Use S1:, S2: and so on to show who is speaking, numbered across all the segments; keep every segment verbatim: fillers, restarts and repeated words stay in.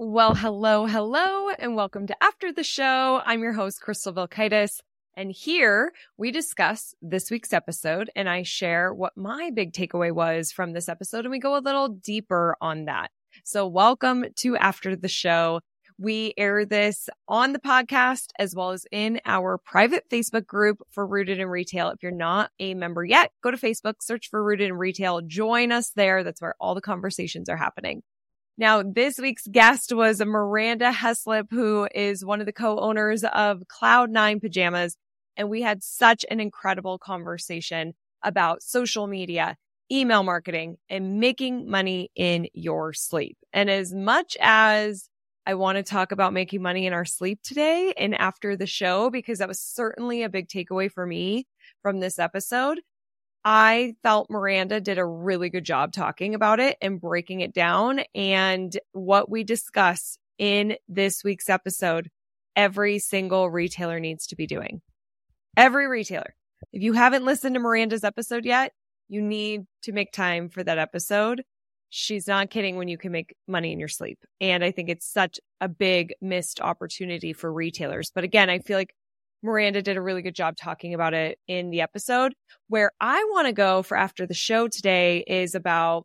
S1: Well, hello, hello, and welcome to After the Show. I'm your host, Crystal Vilkaitis, and here we discuss this week's episode, and I share what my big takeaway was from this episode, and we go a little deeper on that. So welcome to After the Show. We air this on the podcast as well as in our private Facebook group for Rooted in Retail. If you're not a member yet, go to Facebook, search for Rooted in Retail, join us there. That's where all the conversations are happening. Now, this week's guest was Miranda Heslip, who is one of the co-owners of Cloud Nine Pajamas. And we had such an incredible conversation about social media, email marketing, and making money in your sleep. And as much as I want to talk about making money in our sleep today and after the show, because that was certainly a big takeaway for me from this episode, I felt Miranda did a really good job talking about it and breaking it down. And what we discuss in this week's episode, every single retailer needs to be doing. Every retailer. If you haven't listened to Miranda's episode yet, you need to make time for that episode. She's not kidding when you can make money in your sleep. And I think it's such a big missed opportunity for retailers. But again, I feel like Miranda did a really good job talking about it in the episode. Where I want to go for after the show today is about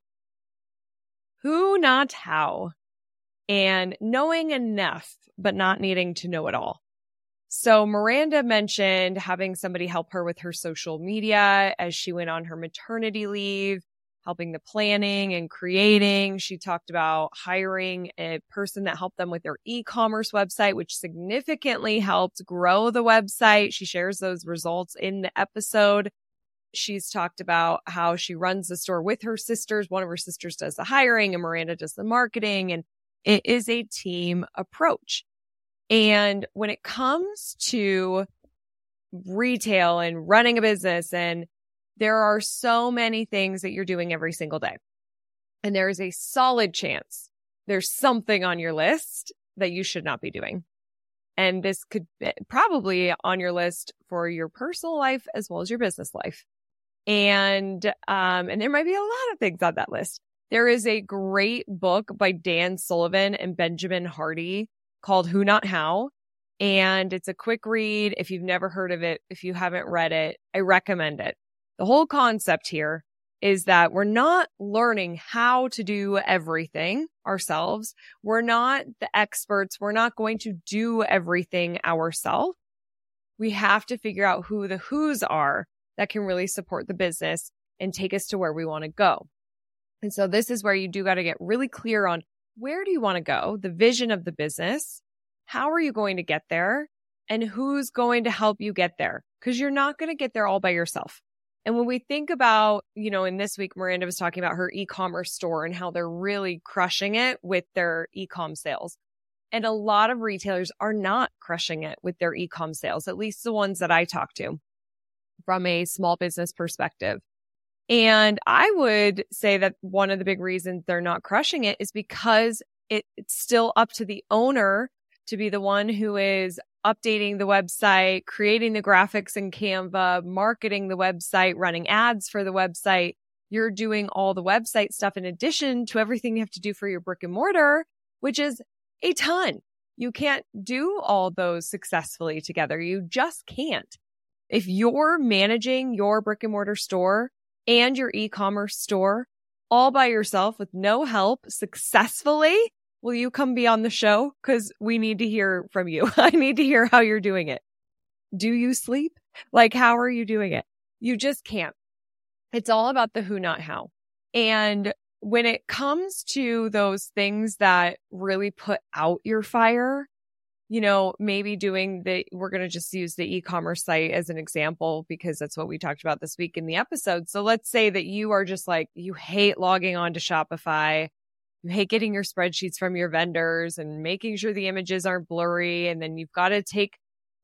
S1: who, not how, and knowing enough, but not needing to know it all. So Miranda mentioned having somebody help her with her social media as she went on her maternity leave, helping the planning and creating. She talked about hiring a person that helped them with their e-commerce website, which significantly helped grow the website. She shares those results in the episode. She's talked about how she runs the store with her sisters. One of her sisters does the hiring and Miranda does the marketing. And it is a team approach. And when it comes to retail and running a business, and there are so many things that you're doing every single day. And there is a solid chance there's something on your list that you should not be doing. And this could be probably on your list for your personal life as well as your business life. And, um, and there might be a lot of things on that list. There is a great book by Dan Sullivan and Benjamin Hardy called Who Not How. And it's a quick read. If you've never heard of it, if you haven't read it, I recommend it. The whole concept here is that we're not learning how to do everything ourselves. We're not the experts. We're not going to do everything ourselves. We have to figure out who the who's are that can really support the business and take us to where we want to go. And so this is where you do got to get really clear on where do you want to go, the vision of the business, how are you going to get there, and who's going to help you get there? Because you're not going to get there all by yourself. And when we think about, you know, in this week, Miranda was talking about her e-commerce store and how they're really crushing it with their e-com sales. And a lot of retailers are not crushing it with their e-com sales, at least the ones that I talk to from a small business perspective. And I would say that one of the big reasons they're not crushing it is because it, it's still up to the owner to be the one who is updating the website, creating the graphics in Canva, marketing the website, running ads for the website. You're doing all the website stuff in addition to everything you have to do for your brick and mortar, which is a ton. You can't do all those successfully together. You just can't. If you're managing your brick and mortar store and your e-commerce store all by yourself with no help successfully, will you come be on the show? Because we need to hear from you. I need to hear how you're doing it. Do you sleep? Like, how are you doing it? You just can't. It's all about the who, not how. And when it comes to those things that really put out your fire, you know, maybe doing the, we're going to just use the e-commerce site as an example because that's what we talked about this week in the episode. So let's say that you are just like, you hate logging on to Shopify. You hate getting your spreadsheets from your vendors and making sure the images aren't blurry. And then you've got to take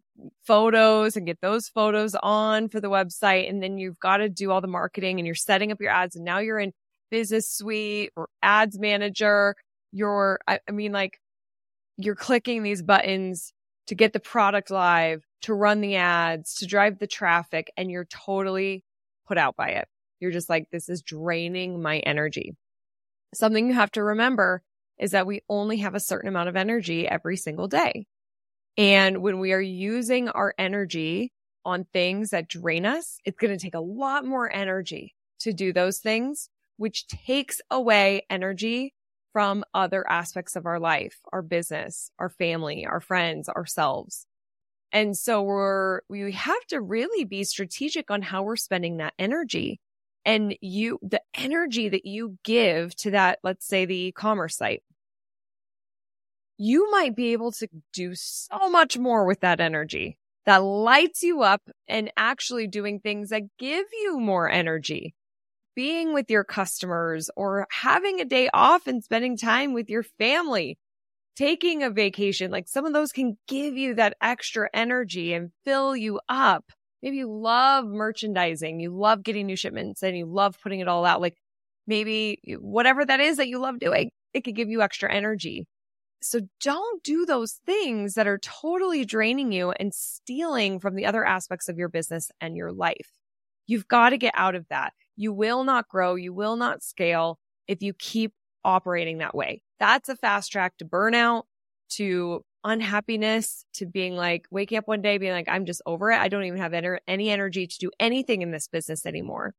S1: photos and get those photos on for the website. And then you've got to do all the marketing and you're setting up your ads. And now you're in Business Suite or Ads Manager. You're, I, I mean, like, you're clicking these buttons to get the product live, to run the ads, to drive the traffic, and you're totally put out by it. You're just like, this is draining my energy. Something you have to remember is that we only have a certain amount of energy every single day. And when we are using our energy on things that drain us, it's going to take a lot more energy to do those things, which takes away energy from other aspects of our life, our business, our family, our friends, ourselves. And so we're, we have to really be strategic on how we're spending that energy. And you, the energy that you give to that, let's say the e-commerce site, you might be able to do so much more with that energy that lights you up and actually doing things that give you more energy. Being with your customers or having a day off and spending time with your family, taking a vacation, like some of those can give you that extra energy and fill you up. Maybe you love merchandising, you love getting new shipments and you love putting it all out. Like maybe whatever that is that you love doing, it could give you extra energy. So don't do those things that are totally draining you and stealing from the other aspects of your business and your life. You've got to get out of that. You will not grow. You will not scale if you keep operating that way. That's a fast track to burnout, to unhappiness, to being like, waking up one day, being like, I'm just over it. I don't even have ener- any energy to do anything in this business anymore.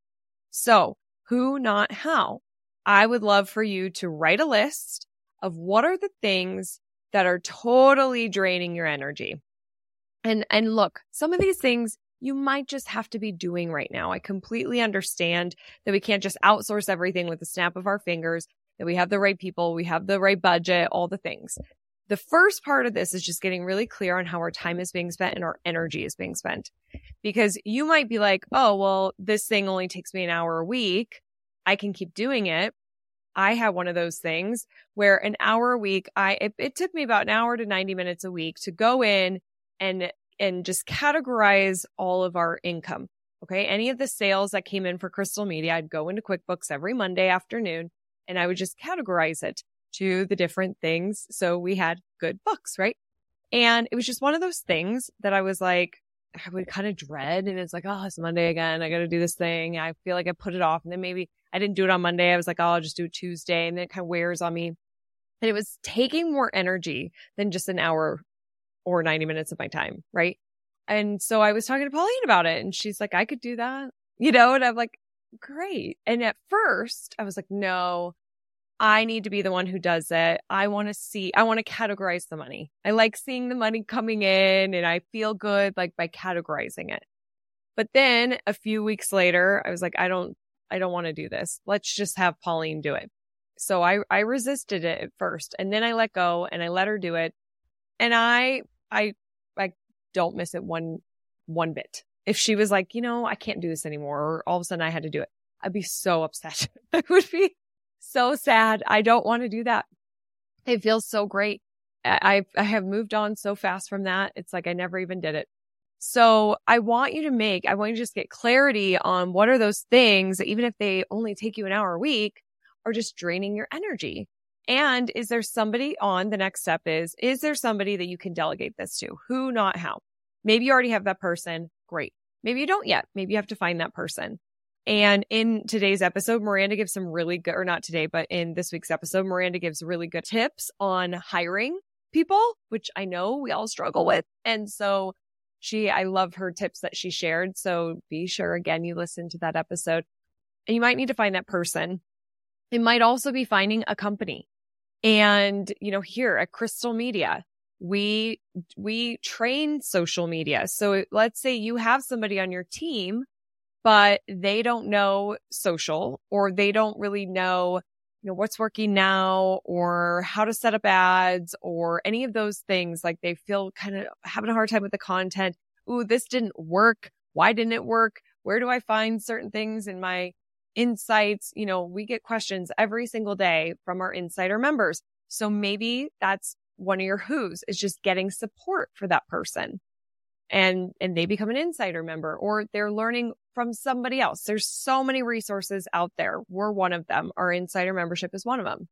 S1: So who, not how? I would love for you to write a list of what are the things that are totally draining your energy. And, and look, some of these things you might just have to be doing right now. I completely understand that we can't just outsource everything with the snap of our fingers, that we have the right people, we have the right budget, all the things. The first part of this is just getting really clear on how our time is being spent and our energy is being spent. Because you might be like, oh, well, this thing only takes me an hour a week. I can keep doing it. I have one of those things where an hour a week, I it, it took me about an hour to ninety minutes a week to go in and and just categorize all of our income. Okay. Any of the sales that came in for Crystal Media, I'd go into QuickBooks every Monday afternoon and I would just categorize it to the different things. So we had good books, right? And it was just one of those things that I was like, I would kind of dread. And it's like, oh, it's Monday again. I got to do this thing. I feel like I put it off. And then maybe I didn't do it on Monday. I was like, oh, I'll just do it Tuesday. And then it kind of wears on me. And it was taking more energy than just an hour or ninety minutes of my time, right? And so I was talking to Pauline about it and she's like, I could do that, you know? And I'm like, great. And at first I was like, no, I need to be the one who does it. I want to see, I want to categorize the money. I like seeing the money coming in and I feel good like by categorizing it. But then a few weeks later, I was like, I don't, I don't want to do this. Let's just have Pauline do it. So I, I resisted it at first and then I let go and I let her do it. And I, I, I don't miss it one, one bit. If she was like, you know, I can't do this anymore, or all of a sudden I had to do it, I'd be so upset. I would be so sad. I don't want to do that. It feels so great. I, I have moved on so fast from that. It's like I never even did it. So I want you to make, I want you to just get clarity on what are those things that even if they only take you an hour a week are just draining your energy. And is there somebody on the next step is, is there somebody that you can delegate this to? Who, not how? Maybe you already have that person. Great. Maybe you don't yet. Maybe you have to find that person. And in today's episode, Miranda gives some really good, or not today, but in this week's episode, Miranda gives really good tips on hiring people, which I know we all struggle with. And so she, I love her tips that she shared. So be sure, again, you listen to that episode and you might need to find that person. It might also be finding a company. And, you know, here at Crystal Media, we, we train social media. So let's say you have somebody on your team, but they don't know social or they don't really know, you know, what's working now or how to set up ads or any of those things. Like they feel kind of having a hard time with the content. Ooh, this didn't work. Why didn't it work? Where do I find certain things in my insights? You know, we get questions every single day from our insider members. So maybe that's one of your who's is just getting support for that person. And, and they become an insider member or they're learning from somebody else. There's so many resources out there. We're one of them. Our insider membership is one of them.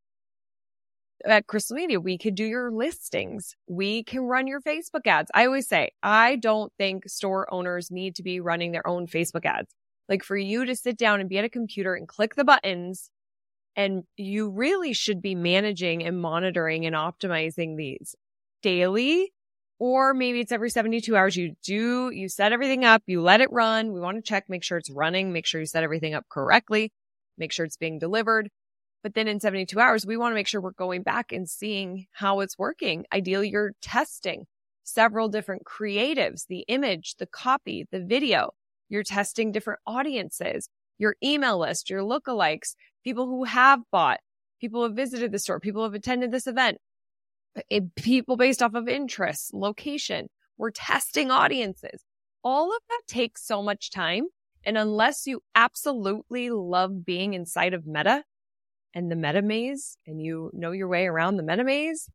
S1: At Crystal Media, we could do your listings. We can run your Facebook ads. I always say, I don't think store owners need to be running their own Facebook ads. Like for you to sit down and be at a computer and click the buttons And you really should be managing and monitoring and optimizing these daily, or maybe it's every seventy-two hours. You do, you set everything up, you let it run. We want to check, make sure it's running, make sure you set everything up correctly, make sure it's being delivered. But then in seventy-two hours, we want to make sure we're going back and seeing how it's working. Ideally, you're testing several different creatives, the image, the copy, the video. You're testing different audiences, your email list, your lookalikes, people who have bought, people who have visited the store, people who have attended this event, it, people based off of interests, location. We're testing audiences. All of that takes so much time. And unless you absolutely love being inside of Meta and the Meta Maze, and you know your way around the Meta Maze,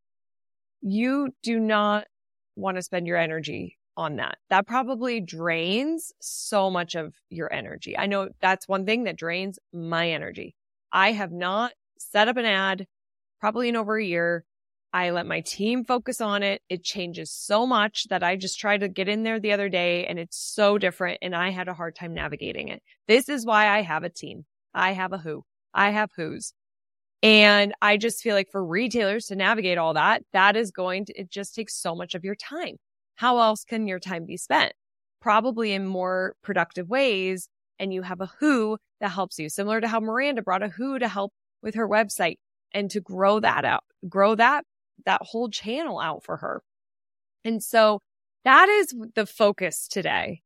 S1: you do not want to spend your energy on that. That probably drains so much of your energy. I know that's one thing that drains my energy. I have not set up an ad probably in over a year. I let my team focus on it. It changes so much that I just tried to get in there the other day and it's so different and I had a hard time navigating it. This is why I have a team. I have a who. I have who's. And I just feel like for retailers to navigate all that, that is going to, it just takes so much of your time. How else can your time be spent? Probably in more productive ways. And you have a who that helps you, similar to how Miranda brought a who to help with her website and to grow that out, grow that, that whole channel out for her. And so that is the focus today,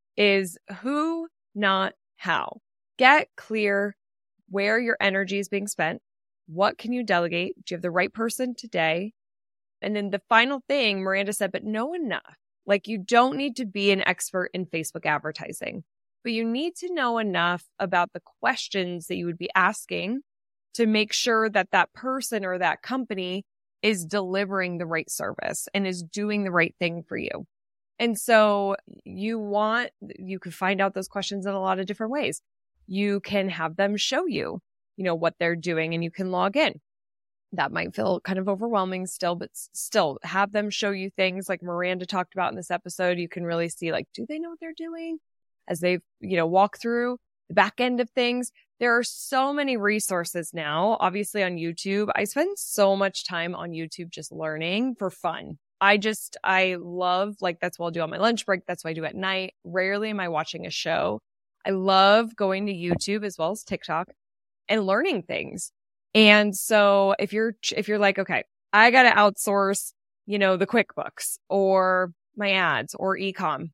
S1: is who, not how. Get clear where your energy is being spent. What can you delegate? Do you have the right person today? And then the final thing, Miranda said, but know enough. Like, you don't need to be an expert in Facebook advertising, but you need to know enough about the questions that you would be asking to make sure that that person or that company is delivering the right service and is doing the right thing for you. And so you want, you could find out those questions in a lot of different ways. You can have them show you, you know, what they're doing, and you can log in. That might feel kind of overwhelming still, but still have them show you things like Miranda talked about in this episode. You can really see, like, do they know what they're doing as they, you know, walk through the back end of things. There are so many resources now, obviously on YouTube. I spend so much time on YouTube just learning for fun. I just, I love, like, that's what I'll do on my lunch break. That's what I do at night. Rarely am I watching a show. I love going to YouTube as well as TikTok and learning things. And so if you're, if you're like, okay, I got to outsource, you know, the QuickBooks or my ads or e-com,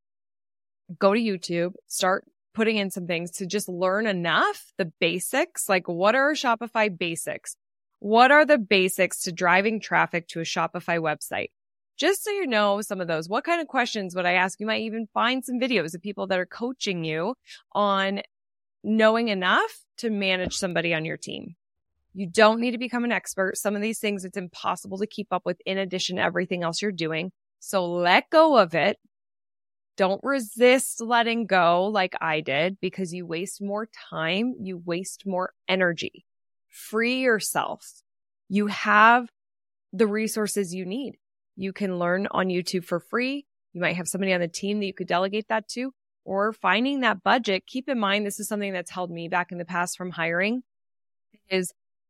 S1: go to YouTube, start putting in some things to just learn enough, the basics. Like, what are Shopify basics? What are the basics to driving traffic to a Shopify website? Just so you know some of those. What kind of questions would I ask? You might even find some videos of people that are coaching you on knowing enough to manage somebody on your team. You don't need to become an expert. Some of these things it's impossible to keep up with in addition to everything else you're doing. So let go of it. Don't resist letting go like I did, because you waste more time. You waste more energy. Free yourself. You have the resources you need. You can learn on YouTube for free. You might have somebody on the team that you could delegate that to, or finding that budget. Keep in mind, this is something that's held me back in the past from hiring, is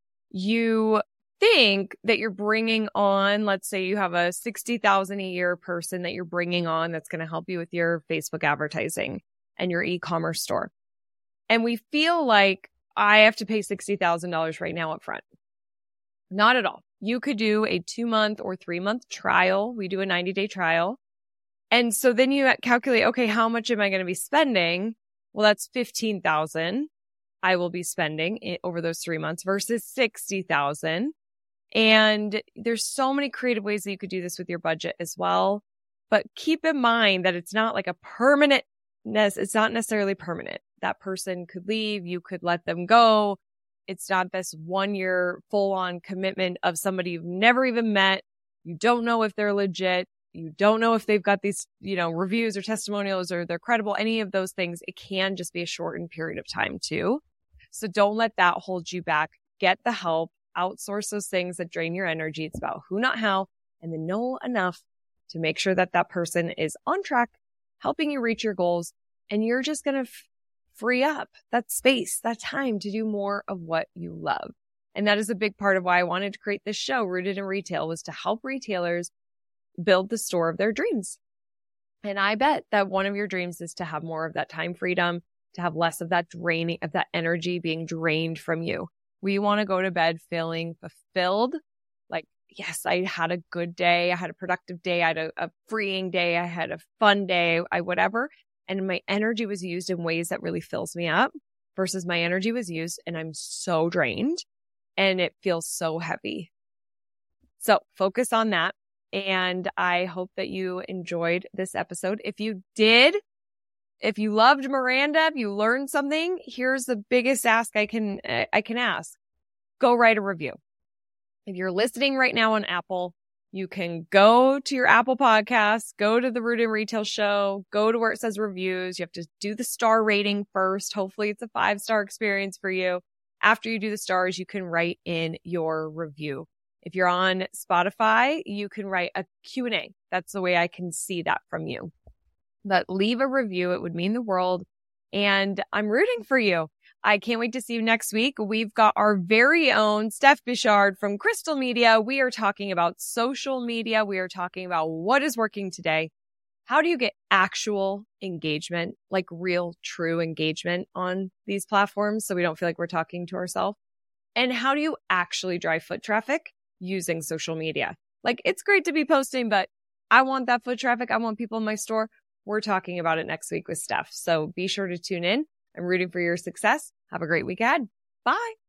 S1: you think that you're bringing on, let's say you have a sixty thousand dollars a year person that you're bringing on that's going to help you with your Facebook advertising and your e-commerce store. And we feel like I have to pay sixty thousand dollars right now up front. Not at all. You could do a two month or three month trial. We do a ninety day trial. And so then you calculate, okay, how much am I going to be spending? Well, that's fifteen thousand dollars I will be spending over those three months versus sixty thousand dollars. And there's so many creative ways that you could do this with your budget as well. But keep in mind that it's not like a permanent, it's not necessarily permanent. That person could leave. You could let them go. It's not this one year full on commitment of somebody you've never even met. You don't know if they're legit. You don't know if they've got these, you know, reviews or testimonials or they're credible, any of those things. It can just be a shortened period of time too. So don't let that hold you back. Get the help. Outsource those things that drain your energy. It's about who, not how, and then know enough to make sure that that person is on track, helping you reach your goals. And you're just going to f- free up that space, that time to do more of what you love. And that is a big part of why I wanted to create this show, Rooted in Retail, was to help retailers build the store of their dreams. And I bet that one of your dreams is to have more of that time freedom, to have less of that draining, of that energy being drained from you. We want to go to bed feeling fulfilled. Like, yes, I had a good day. I had a productive day. I had a, a freeing day. I had a fun day, I whatever. And my energy was used in ways that really fills me up versus my energy was used and I'm so drained and it feels so heavy. So focus on that. And I hope that you enjoyed this episode. If you did, if you loved Miranda, if you learned something, here's the biggest ask I can, I can ask. Go write a review. If you're listening right now on Apple, you can go to your Apple Podcasts, go to the Rooted in Retail show, go to where it says reviews. You have to do the star rating first. Hopefully it's a five-star experience for you. After you do the stars, you can write in your review. If you're on Spotify, you can write a Q and A. That's the way I can see that from you. But leave a review. It would mean the world. And I'm rooting for you. I can't wait to see you next week. We've got our very own Steph Bichard from Crystal Media. We are talking about social media. We are talking about what is working today. How do you get actual engagement, like real, true engagement on these platforms so we don't feel like we're talking to ourselves? And how do you actually drive foot traffic using social media? Like, it's great to be posting, but I want that foot traffic. I want people in my store. We're talking about it next week with Steph. So be sure to tune in. I'm rooting for your success. Have a great week ahead. Bye.